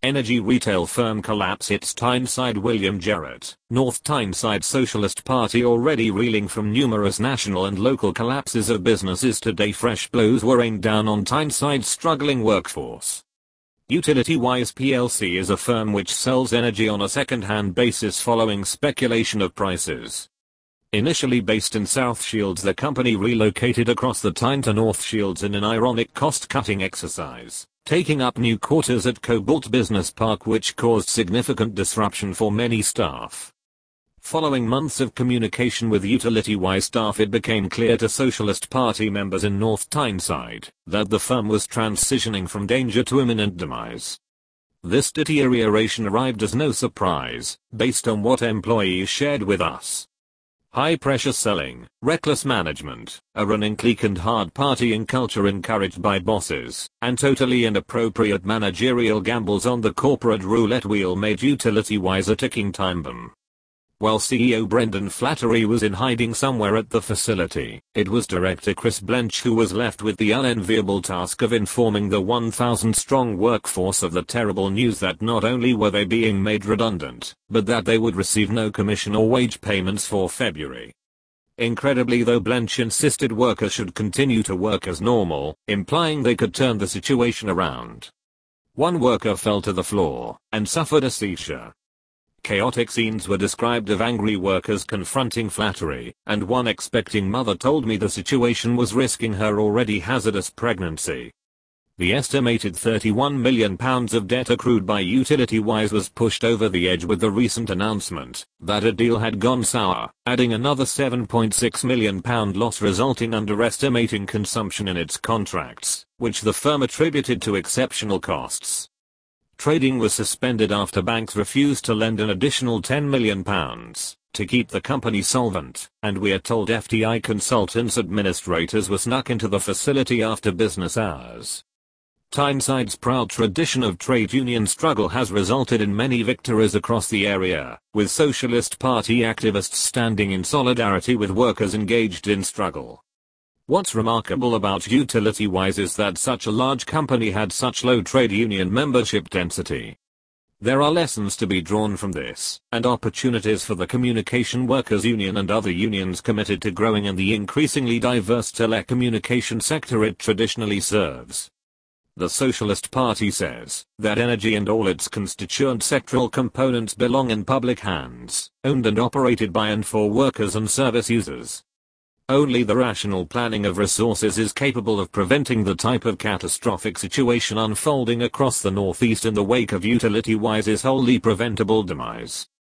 Energy retail firm collapse hits Tyneside. William Jarrett, North Tyneside Socialist Party already reeling from numerous national and local collapses of businesses today. Fresh blows were aimed down on Tyneside's struggling workforce. UtilityWise plc is a firm which sells energy on a second-hand basis following speculation of prices. Initially based in South Shields, the company relocated across the Tyne to North Shields in an ironic cost-cutting exercise, taking up new quarters at Cobalt Business Park, which caused significant disruption for many staff. Following months of communication with UtilityWise staff, it became clear to Socialist Party members in North Tyneside that the firm was transitioning from danger to imminent demise. This deterioration arrived as no surprise, based on what employees shared with us. High-pressure selling, reckless management, a running clique and hard partying culture encouraged by bosses, and totally inappropriate managerial gambles on the corporate roulette wheel made UtilityWise a ticking time bomb. While CEO Brendan Flattery was in hiding somewhere at the facility, it was director Chris Blench who was left with the unenviable task of informing the 1,000-strong workforce of the terrible news that not only were they being made redundant, but that they would receive no commission or wage payments for February. Incredibly though, Blench insisted workers should continue to work as normal, implying they could turn the situation around. One worker fell to the floor and suffered a seizure. Chaotic scenes were described of angry workers confronting Flattery, and one expecting mother told me the situation was risking her already hazardous pregnancy. The estimated £31 million of debt accrued by UtilityWise was pushed over the edge with the recent announcement that a deal had gone sour, adding another £7.6 million loss, resulting underestimating consumption in its contracts, which the firm attributed to exceptional costs. Trading was suspended after banks refused to lend an additional £10 million to keep the company solvent, and we are told FTI consultants administrators were snuck into the facility after business hours. Tyneside's proud tradition of trade union struggle has resulted in many victories across the area, with Socialist Party activists standing in solidarity with workers engaged in struggle. What's remarkable about UtilityWise is that such a large company had such low trade union membership density. There are lessons to be drawn from this, and opportunities for the Communication Workers Union and other unions committed to growing in the increasingly diverse telecommunication sector it traditionally serves. The Socialist Party says that energy and all its constituent sectoral components belong in public hands, owned and operated by and for workers and service users. Only the rational planning of resources is capable of preventing the type of catastrophic situation unfolding across the Northeast in the wake of UtilityWise's wholly preventable demise.